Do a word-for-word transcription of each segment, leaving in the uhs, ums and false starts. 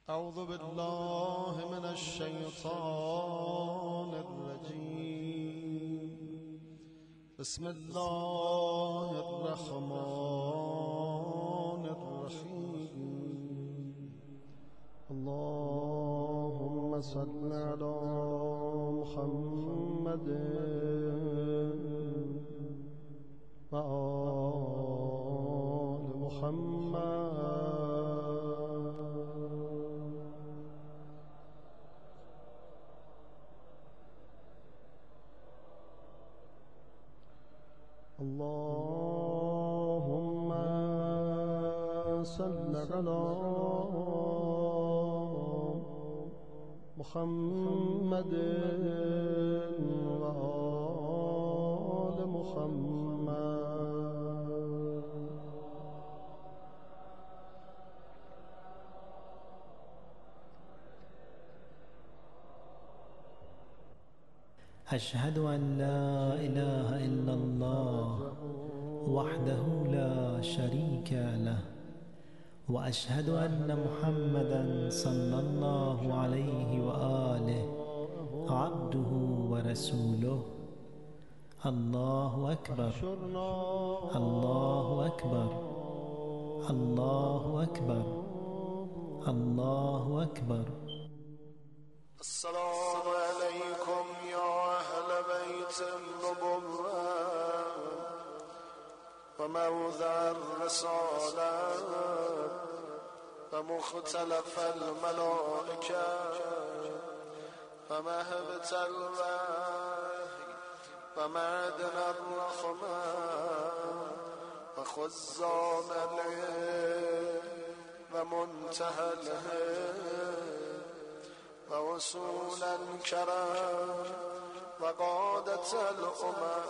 أعوذ بالله من الشيطان الرجيم. بسم الله الرحمن الرحيم. اللهم صل على محمد وآل محمد. اللهم صل على محمد وآل محمد. أشهد أن لا إله إلا الله وحده لا شريك له، وأشهد أن محمدًا صلى الله عليه وآله عبده ورسوله. الله أكبر، الله أكبر، الله أكبر، الله أكبر. السلام عليكم يا أهل بيت النبوة وموضع الرسالة ومختلف الملائكة ومهبة الوحي ومعدن الرحمة وخزان العلم ومنتهى الهدى ووصول الكرم وقادة الأمم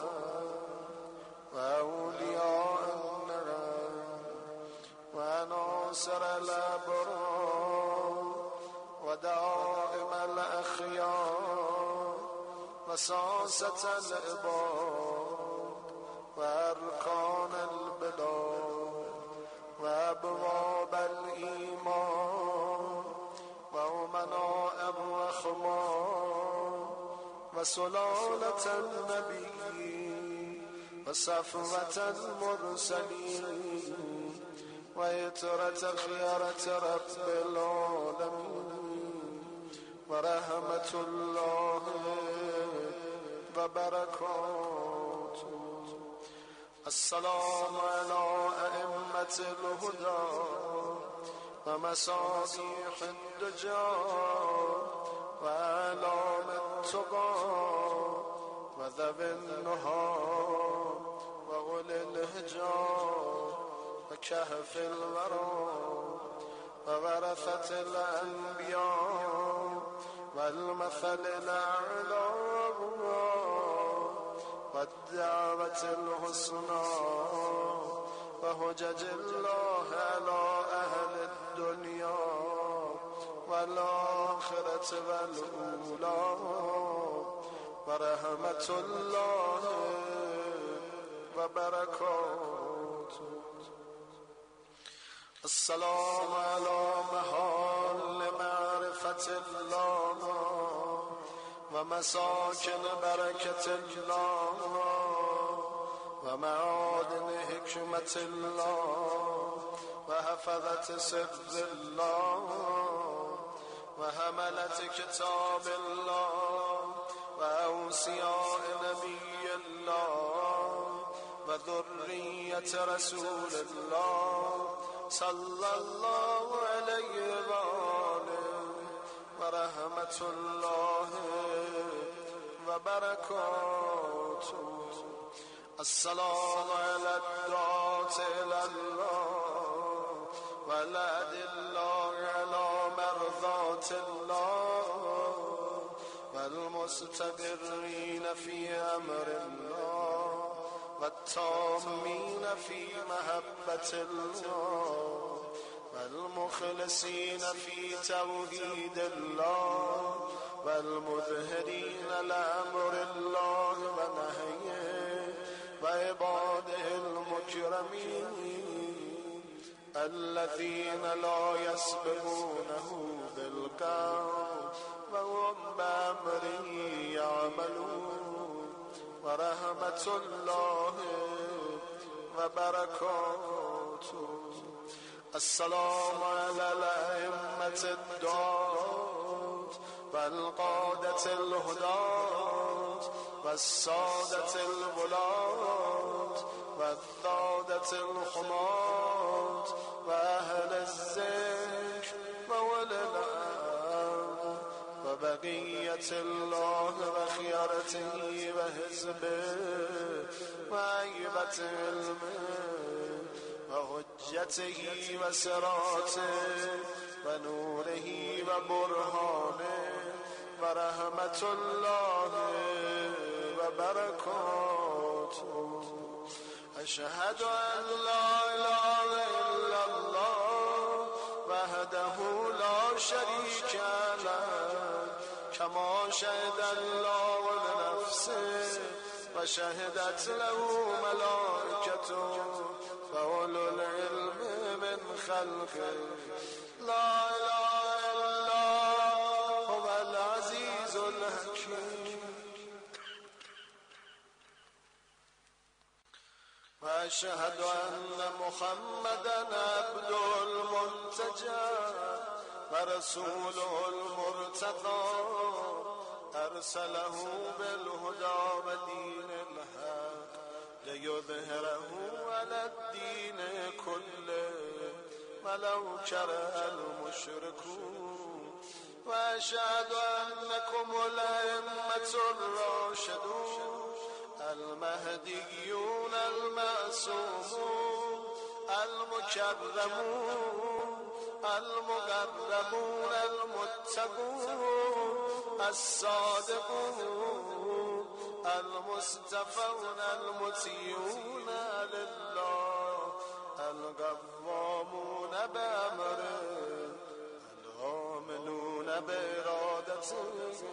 وأولياء النعم وناصر الأبرار ودائم الأخيار وساسة العباد وأركان البلاد وأبواب الإيمان وأمناء الرحمن وسلالة النبي وصفوة المرسلين ويترة خيرة رب العالمين ورحمة الله وبركاته. السلام على أئمة الهدى ومصابيح الدجى وأعلام التقى وذوي النهى وأولي الهجى وكهف الورى وورثة الأنبياء والمثل الأعلى والدعوة الحسنى وهجج الله على أهل الدنيا والآخرة والأولى ورحمة الله وبركاته. السلام على محال معرفة الله ومساكن بركة الله ومعادن حكمة الله وحفظة سر الله وحملة كتاب الله وأوصياء نبي الله وذرية رسول الله صلى الله عليه وآله ورحمة الله وبركاته. السلام على الدعاة إلى الله والأدلة على مرضاة الله والمستقرين في أمر الله والتامين في محبة الله والمخلصين في توحيد الله والمظهرين لأمر الله ونهيه وعباده المكرمين الذين لا يسبقونه بالقول وهم بأمره يعملون ورحمة الله وبركاته. السلام على الأئمة الدعاة والقادة الهداة والسادة الولاة والسادة الحماة وأهل الذكر وأولي الأمر وبقية الله وخيرته وحزبه وهيبة علمه وحجته وصراطه ونوره وبرهانه ورحمة الله وبركاته. أشهد أن لا إله إلا الله وحده لا شريك له كما شهد الله لنفسه وشهدت له ملائكته وأولو العلم من خلقه. لا إله إلا هو العزيز الحكيم. وأشهد أن محمدًا عبده المنتجى ورسوله المرتضى أرسله بالهدى ودين الحق ليظهره على الدين كله ولو كره المشركون. وأشهد أنكم الأئمة الراشدون المهديون المعصومون المكرمون المقربون المتقون الصادقون المصطفون المطيعون لله القوامون بأمره الآمنون بإرادته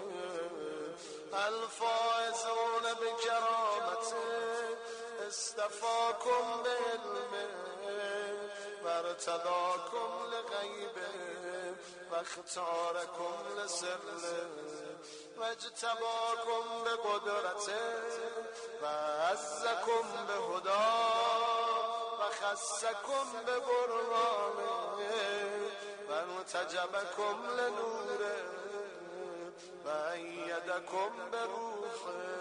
الفائزون بكرامته اصطفاكم بعلمه وارتضاكم لغيبه واختاركم لسره واجتباكم بقدرته وعزكم بهداه وخصكم ببرهانه وانتجبكم لنوره وأيدكم بروحه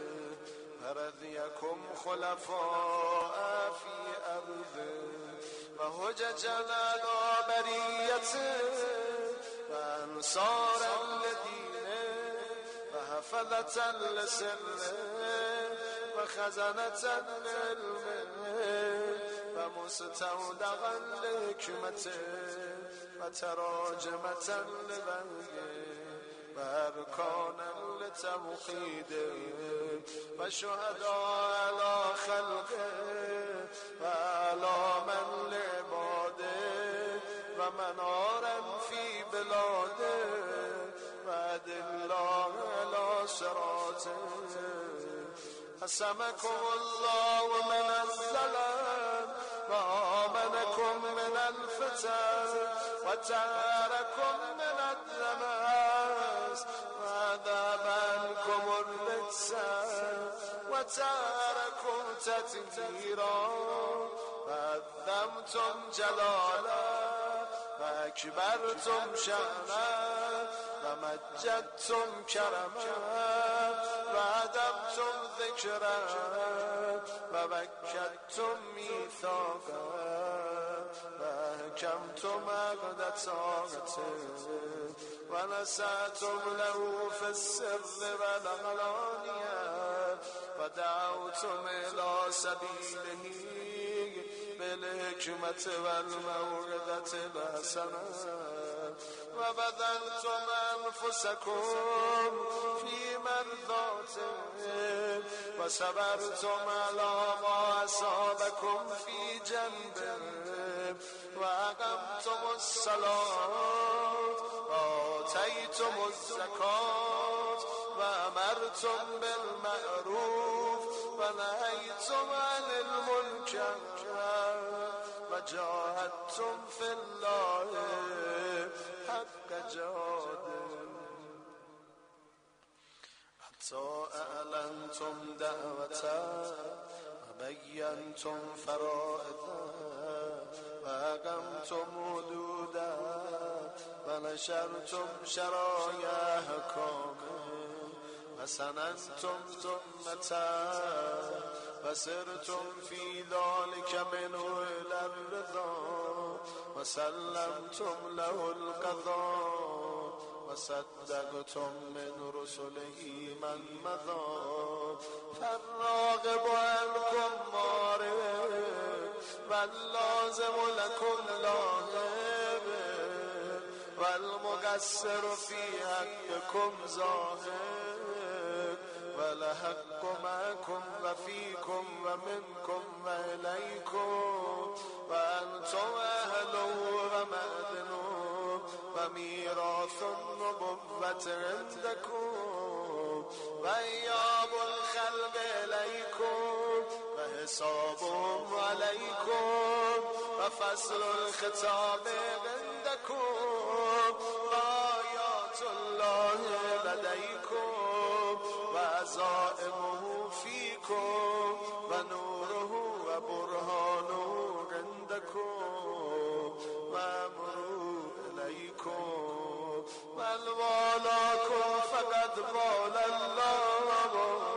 ورضيكم خلفاء في أرضه وهججا على بريته وأنصارا لدينه وحفظة لسره وخزنة لعلمه ومستودعا لحكمته وتراجمة لبهجه وأركانا لتوحيده وشهداء على خلقه وأعلاما لعباده ومنارا في بلاده وأدلا على صراطه. قسمكم الله من الظلام وآمنكم من الفتن وتاركم من الدماس وذهب عنكم الرجس وتاركم تتثيرا وعظمتم جلالا وأكبرتم شأنا ومجدتم كرما وأدمتم ذكرا وبكتم ميثاقا وأحكمتم عقد طاعته ونسأتم له في السر والعلانية ودعوتم إلى سبيله بالحكمة والموعظة الحسنة وبذلتم أنفسكم في مرضاته وصبرتم على ما أصابكم في جنبه وأقمتم الصلاة وآتيتم الزكاة وأمرتم بالمعروف ونهيتم عن المنكر جاهدتم في الله حق جهاده حتى اعلنتم دعوته وبينتم فرائضه وأقمتم حدوده ونشرتم شرائع أحكامه وسننتم سنته وسرتم في ذلك منه إلى الرضا وسلمتم له القضاء وصدقتم من رسله من مضى فالراغب عنكم مارب واللازم لكم لاهب والمقصر في حقكم ظاهر والحق معكم وفيكم ومنكم وإليكم وأنتم أهل ومأذن وميراث النبوة عندكم وإياب الخلق إليكم وحسابهم عليكم وفصل الخطاب عندكم وآيات الله لديكم وعزائمه فيكم ونوره وبرهانه عندكم وأمره إليكم والوالاكم فقد والى الله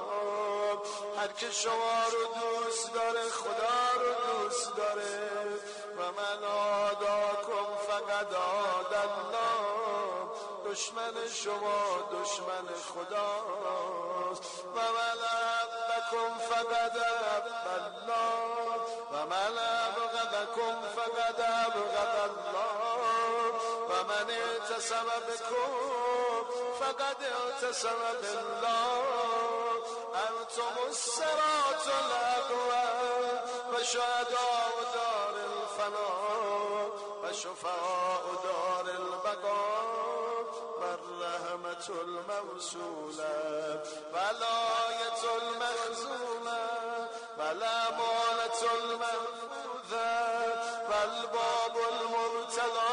هر که شما رو دوست داره خدا رو دوست داره و من آداکم فقد آد الله دشمن شما دشمن خداست و من ابغضکم فقد ابغض الله و من ابغضکم فقد ابغض الله و من اعتصم بكم فقد اعتصم بالله انتم الصراط الاقوم و شهداء دار الفناء و شفعاء دار البقاء والرحمة الموصولة والآية المخزونة والأمانة المنفوذة والباب المرتضى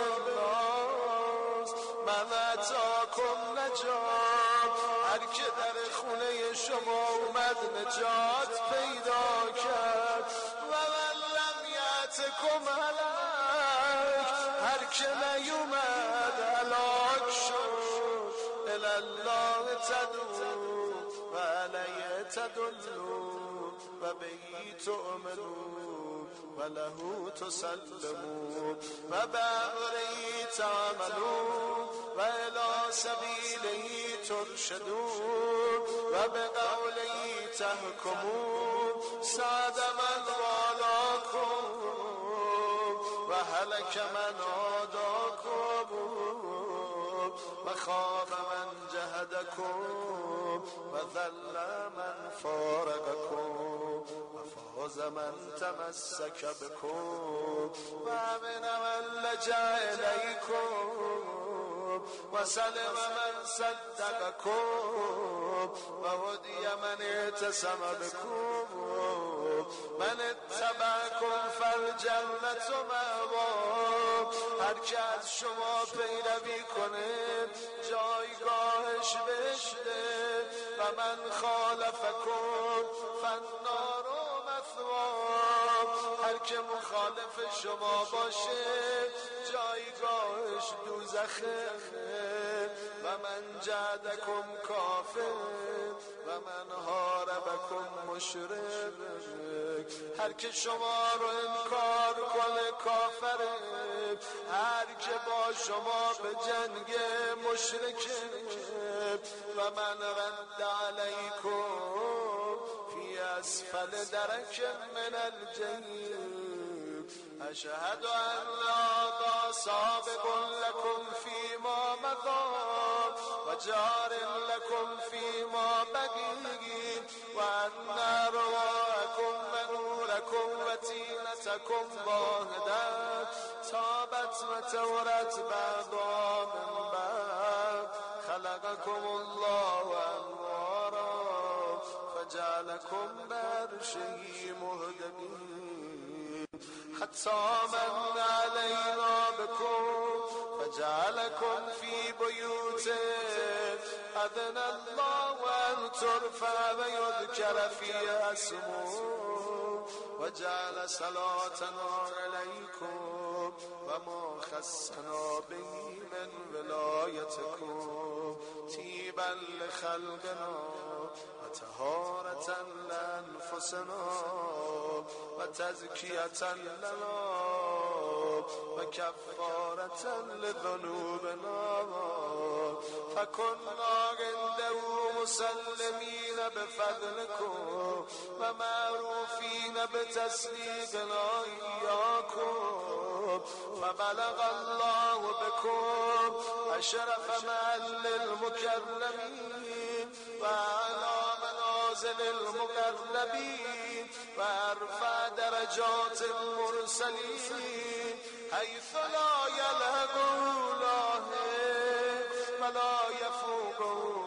بالناس من اتاكم نجات هر که در خونه شما اومد نجات پیدا کرد و من لم یأتکم هلاک هر که نیومد هلاک شد الی الله تدعو و علیه تدلون و بهی تؤمنون و له تسلمون و بأمره تعملون و الی سبیله ترشدون و بقوله تحکمون سعد من والاکم و هلک من آداکم و خاب من جهدکم و ذل من فارقکم و فاز من تمسک بکم و امن من لجأ الیکم و سلم من صدقکم و هدی من اعتصم بکم من اتبعکم فالجنة مأواه هر که از شما پیروی کنه جایگاهش بهشته و من خالفکم فالنار مثواه هر که مخالف شما باشه جایگاهش دوزخه و من جعدکم کافر و من حاربکم مشرک هر که شما رو انکار کنه کافره هر که با شما به جنگ مشرکه و من رد علیکم فی اسفل درک من الجحیم اشهد ان لا سابق لكم فيما مضى وجار لكم فيما بقي وأن أرواحكم ونوركم وتينتكم واحدة تابت وتورت بعضها من بعض خلقكم الله أنوارا فجعلكم بعرشه مهتدين حتى من علينا بكم فجعلكم في بيوته أذن الله أن ترفع ويذكر فيها اسمه وجعل صلاتنا عليكم وما خصنا به من ولايتكم طيبا لخلقنا وطهارة لأنفسنا وتزكية لنا وكفارة لذنوبنا فكنا عنده مسلمين بفضلكم ومعروفين بتسليمنا إياكم فبلغ الله بكم أشرف مال المكرمين وعلى منازل المقربين وأرفع درجات المرسلين حيث لا يلهقه لاهق ولا يفوقه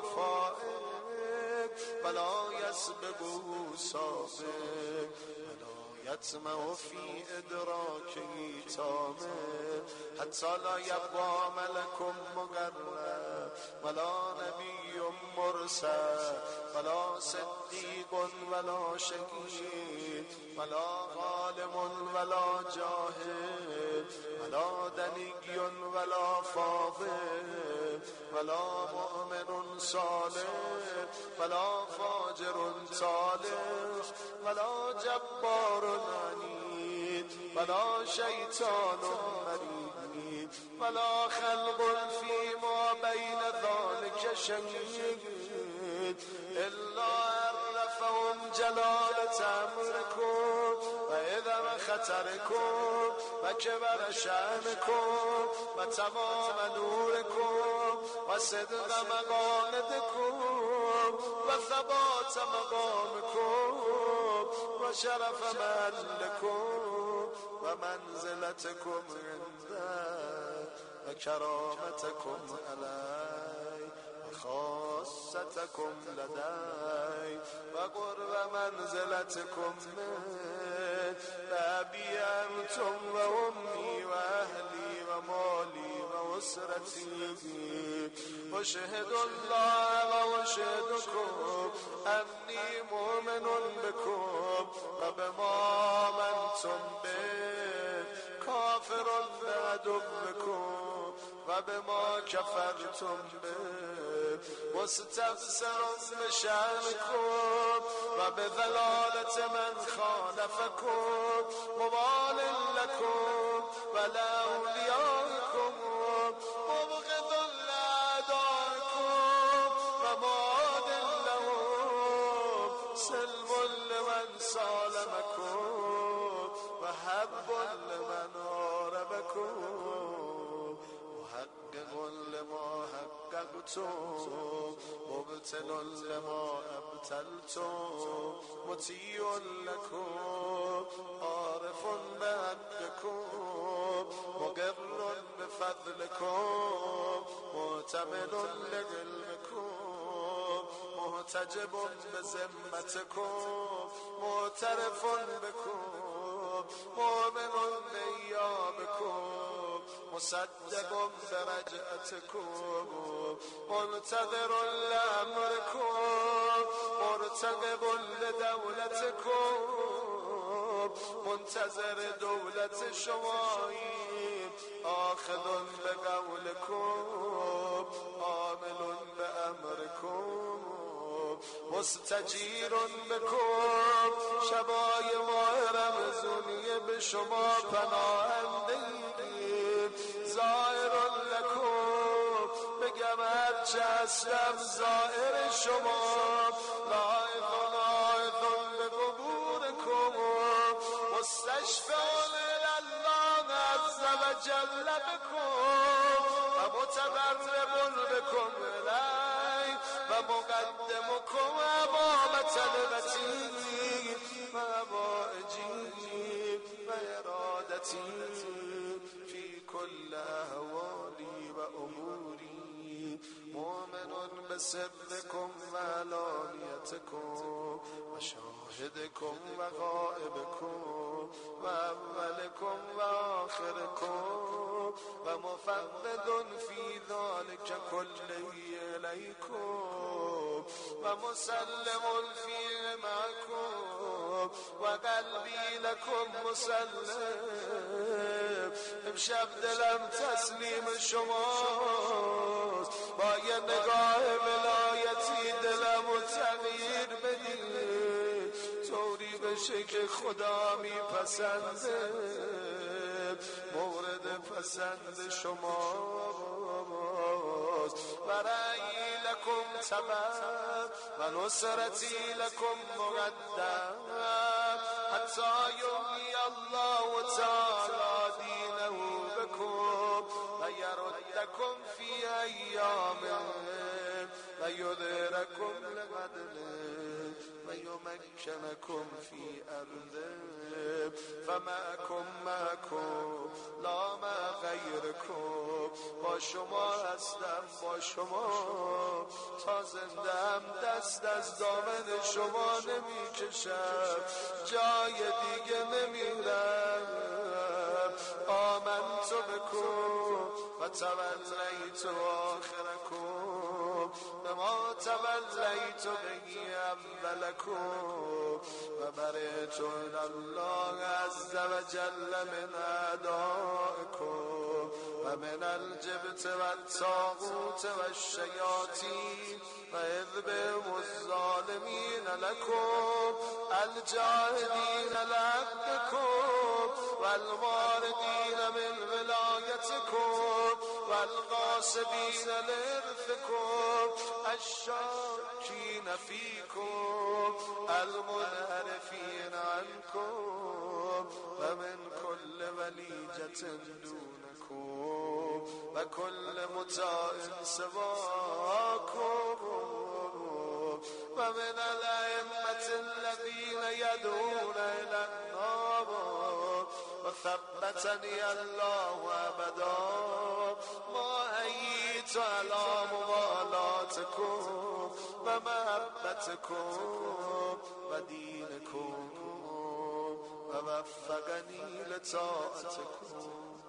فائق ولا يسبقه سابق ولا يطمع في إدراكه طامع حتى لا يبقى ملك مقرب ولا نبي مرسل ولا صديق ولا شهيد ولا ظالم ولا جاهل ولا دني ولا فاضل ولا مؤمن صالح ولا فاجر صالح ولا جبار عنيد ولا شيطان مريد ولا خلق فيما بين ذلك شهيد إلا عرفهم جلالة أمركم وإذا خطركم وكبر شأنكم وتمام نوركم وصدق مقالدكم وثبات مقامكم وشرف مهلكم ومنزلتكم عنده وكرامتكم علي وخاصتكم لدي وقرب منزلتكم من بأبي أنتم وأمي وأهلي ومالي وأسرتي وشهد الله وشهدكم أني مؤمن بكم وبما آمنتم به كافر بعدكم وبما كفرتم به مستبصر بشأنكم وبضلالة من خالفكم مبال لكم ولا أولياءكم مبغض لأعدائكم ومعاد لهم سلم لمن سالمكم وحب لمن هاربكم محقق لما حققتم مبتل لما ابتلتم مطيع لكم عارف بحقكم مقر بفضلكم معتمد لعلمكم محتجب بذمتكم معترف بكم مؤمن بإيابكم مصدق برجعتكم منتظر لأمركم مرتقب لدولتكم منتظر دولة شمائي آخذ بقولكم عامل بأمركم مستجیر بکن شبای ماه رمضانی به شما پناهنده زائر لکن بگم هرچه هستم زائر شما لایق لایق به قبورکم مستشفع لله عز وجل بکن و متقرب بکن الی و مقدمكم امام طلبتي وحوائجي وارادتي في كل احوالي واموري مؤمن بسركم وعلانيتكم وشاهدكم وغائبكم و اولکم و آخرکم و مفوض فی ذلک کله الیکم و مسلم فی معکم و قلبی لکم مسلم. امشب دلم تسلیم شماست، با یه نگاه ولایتی دلم و تغییر بدید طوری بشه که خدا میپسنده، مورد پسند شماست. و رأیی لکم تبع و نصرتی لکم مقدم حتی یحیی الله تعالی دینه بکم و یردکم فی ایامه و یدرکم لقدره و یمکنکم فی ارضه فمعکم معکم لا مع غیرکم. با شما هستم، با شما تا زندم، دست از دامن شما نمیکشم، جای دیگه نمیرم. آمنت بکم و تولیت آخرکم بما تولیت بهی اولکم و بریت الله عز وجل من اعدائکم و من الجبت و الطاغوت و الشیاطین و اذبهم الظالمین لکم الجاهدین لحقکم و الماردین من ولایتکم و الغاصبین لارثکم الشاکین فیکم المنحرفین عنکم و من کل ولیجة دونکم و کل مطاع سواکم و من الائمة الذین یدعون الی النار و ثبتنی الله ابدا ما حییت علی موالاتکم و محبتکم و دینکم و وفقنی لطاعتکم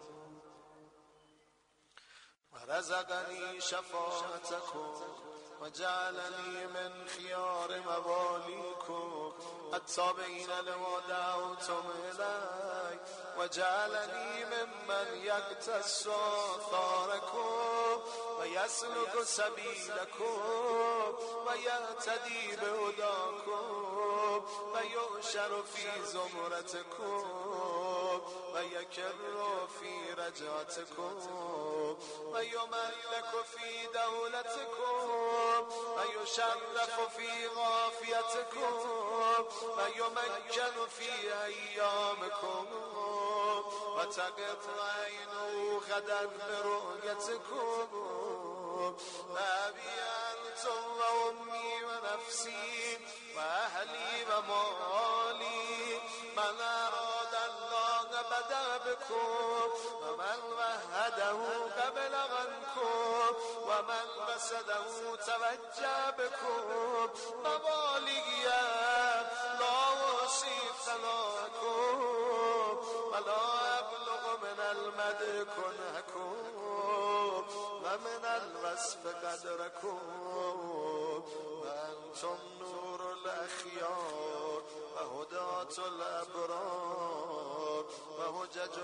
و رزقنی شفاعتکم و جعلنی من خیار موالیکم التابعین لما دعوتم الی و جعلنی ممن یقتص آثارکم و یسلک سبیلکم و یهتدی بهداکم و یحشر فی زمرتکم و یکر فی رجعتکم و یملک فی دولتکم و یشرف فی عافیتکم و یمکن فی ایامکم و تقر عینه غدا برؤیتکم و ابی انتم و امی و نفسی و اهلی و مالی من اراد الله بدا بکم و من وحده قبل عنکم و من بسده توجه بکم موالی لا احصی ثناءکم ولا ابلغ من المدح کنهکم و من الوصف قدرکم و انتم نور الاخیار و هدات الابرار و حجج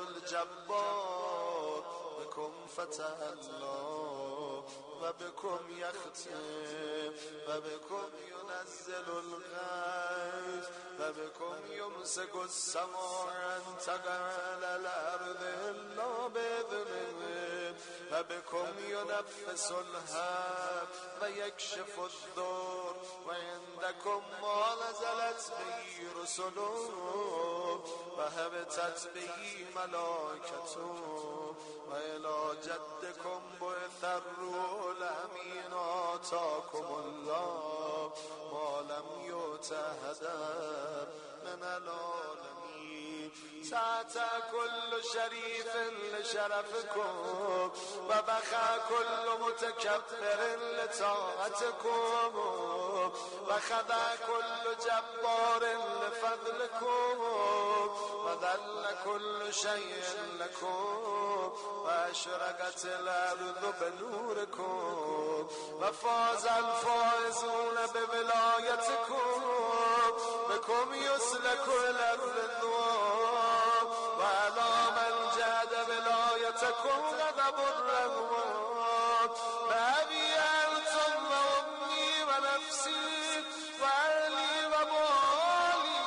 الجبار بكم فتح الله و بكم یختم و بكم ينزل الغیث و بكم یمسک السماء ان تقع على الارض الا باذنه و بكم ينفس الهم و یکشف الضر و عندكم ما نزلت به رسله و هبطت به ملائکته و الی جدکم بعث الروح الامین آتاکم الله ما لم یؤت احدا من العالمین تحت كل شريف لشرفكم وبخى كل متكبر لطاعتكم وخضع كل جبار لفضلكم وذل كل شيء لكم وأشرقت الأرض بنوركم وفاز الفائزون بولايتكم بكم يسلك إلى الرضوان وعلى من جاد ولايتكم غضب الرحمن بأبي أنتم وأمي ونفسي وأهلي ومالي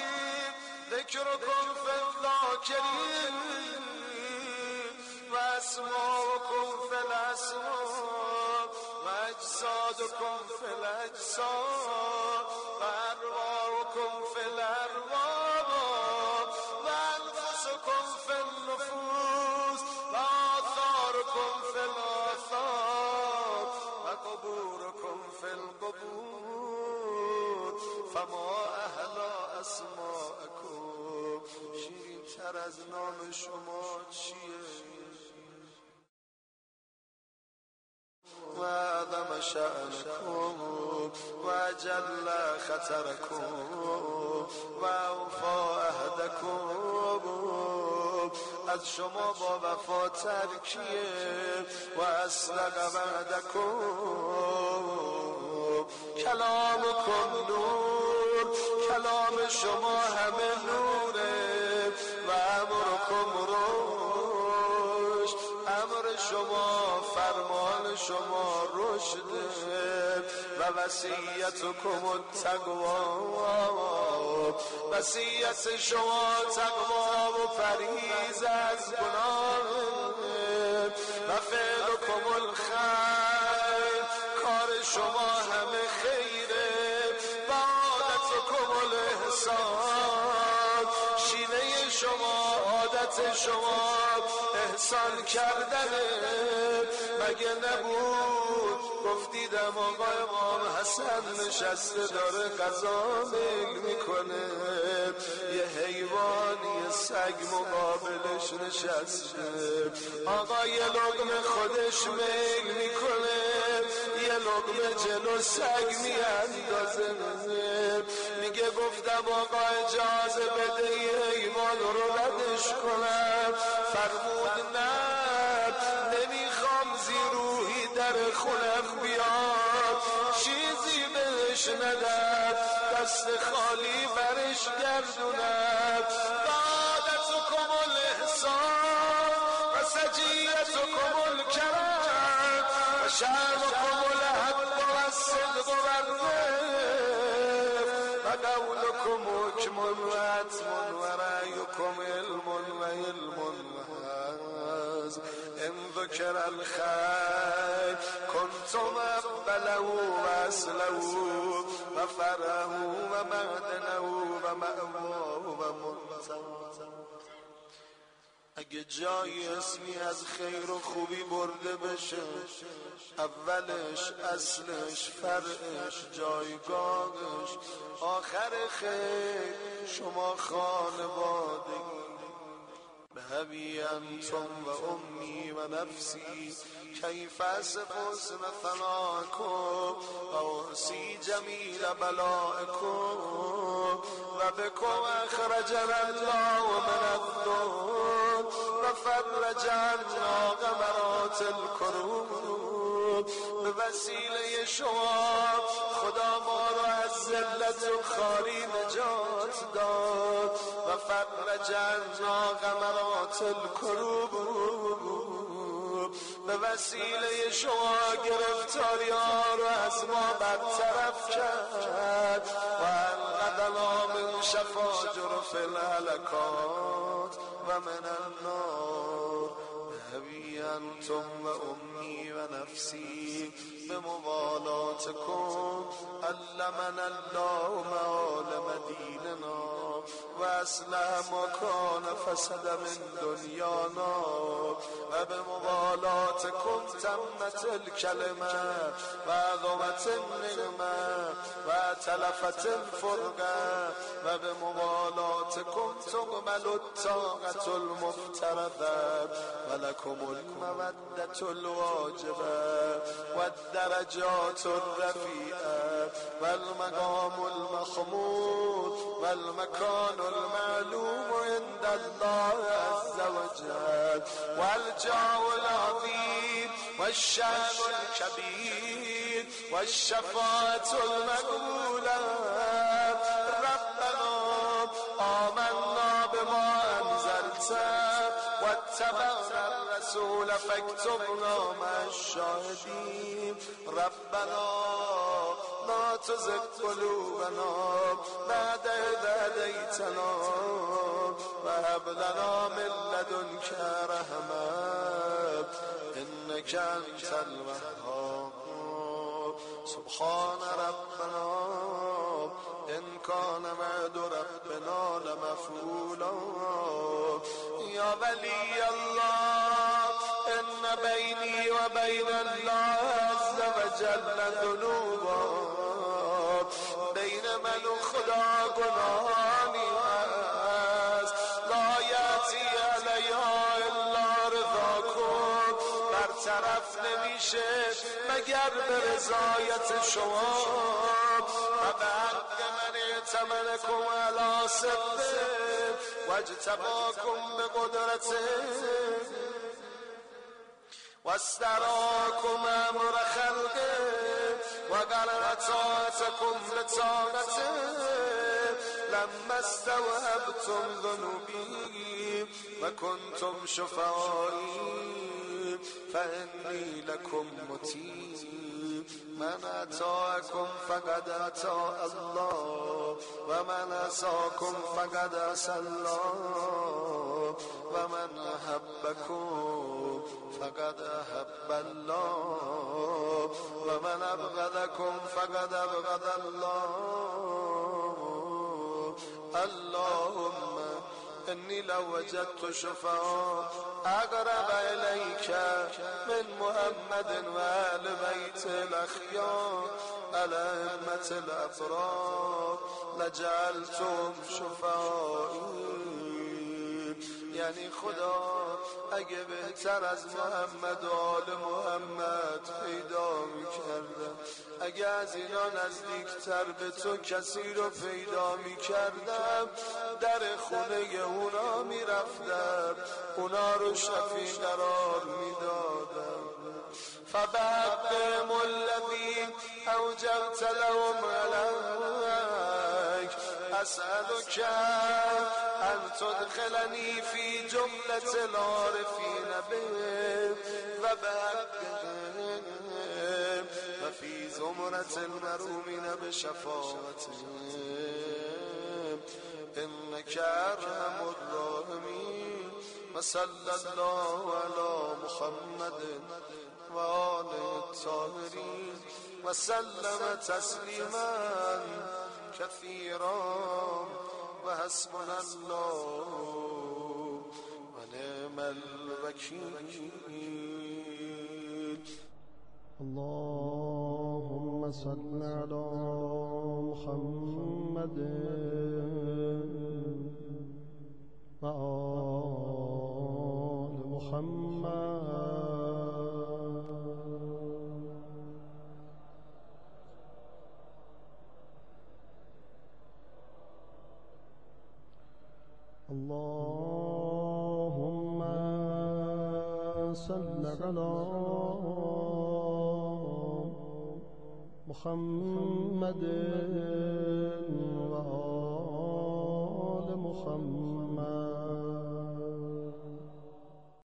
ذكركم في الذاكرين وأسماؤكم في الأسماء وأجسادكم في الأجساد وأرواحكم في الأرواح وأنفسكم في النفوس وآثاركم في الآثار وقبوركم في القبور فما أهلا أسماءكم شیرین تر از نام شما چیه وعظم شأنكم وجل خطركم وأوفى عهدكم از شما با وفاتر کیه و اصدق وعدكم کلامكم نور کلام شما همه نوره و امركم رشد امر شما فرمان شما رشده و وصیتكم التقوی وصیت شما تقوا و پرهیز از گناه و فعلكم الخیر کار شما همه خیره و عادتكم الاحسان شیوه شما عادت شما احسان کردنه مگه نبود گفتیدم آقا امام حسن نشسته داره غذا میل میکنه یه حیوان یه سگ مقابلش نشسته آقا یه لقمه خودش میل میکنه یه لقمه جلو سگ میاندازه میگه گفتم آقا اجازه بده یه حیوان رو ردش کنم فرمود نه نمیخوام زیروهی در خونم بیاد چیزی بهش ندم دست خالی برش گردونم عادتكم الاحسان و سجیتكم الکرم و شأنكم الحق و الصدق و الرفق و قولكم حکم و عتم و رأیكم علم و علم ان ذکر الخیر کنتم اقبله و اصله و فرعه و معدنه و مأواه و منتهاه اگه جایی اسمی از خیر و خوبی برده بشه اولش اصلش فرعش جایگاهش آخر خیر شما خانوادگی بهبی انتم و امی و نفسی کیف اصف حسن ثناکم و احصی جمیل بلائکم و بکم اخرجنا الله من الضر و فرج عنا غمرات الکروب به وسیله شما خدا ما را از ذلت و خاری نجات داد و فرج عنا غمرات الکروب به وسیله شما گرفتاری ها رو از ما برطرف کرد و انقذنا من شفاجر فی الهلکات و من النار بهبی انتم و امی و نفسی به موالاتکم علمنا الله معالم دیننا و اصلح ما کان فسد من دنیانا و به مغالاتکم تمت الکلمه و عظمت النعمه و تلفت الفرقه و به مغالاتکم تقبل الطاقت المفترضه و لکم المودت الواجبه و الدرجات الرفیعه و المقام المخمود و المکان المعلوم عند الله عز وجل و الجاه العظیم و الشأن الكبیر و الشفاعة المقبوله. ربنا آمنا بما انزلت واتبعنا الرسول فاكتبنا مع الشاهدين. ربنا لا تزغ قلوبنا بعد إذ هديتنا وهب لنا من لدنك رحمة إنك أنت الوهاب. سبحان ربنا إن كان وعد ربنا لمفعولا. يا ولي الله إن بيني وبين الله عز وجل ذنوبا، بین من و خدا گناهانی هست، لا یأتی علیها الا رضاکم، برطرف نمیشه مگر به رضایت شما. و به حق من اعتمنکم علی صدقه و اجتباکم به قدرته و استراکم امر خلقه و قرر طاعتکم بطاعته لما استوهبتم ذنوبی و کنتم شفعایی فإنی لکم مطیع. من اطاعکم فقد اطاع الله و من عصاکم فقد عصى الله و من احبکم فقد احب الله و من ابغضکم فقد ابغض الله. اللهم انی لو وجدت شفاعا اقرب الیک من محمد و اهل بیت الاخیار الائمة الابرار لجعلتم شفاعی. یعنی خدا اگه بهتر از محمد و آل محمد پیدا میکردم، اگه از اینا نزدیکتر به تو کسی رو پیدا میکردم، در خونه اونا میرفتم، اونا رو شفیع قرار میدادم. فبحقهم الذی اوجبت لهم علیک اسألک ان تدخلنی فی جملة العارفین به و بحقهم و فی زمرة المرومین بشفاعتهم انک ارحم الراحمین. و صلی الله علی محمد و آل الطاهرین و سلم تسلیما کثیرا و حسبنا الله و نعم الوکیل. اللهم صل على محمد و آل محمد. اللهم صل على محمد و آل محمد.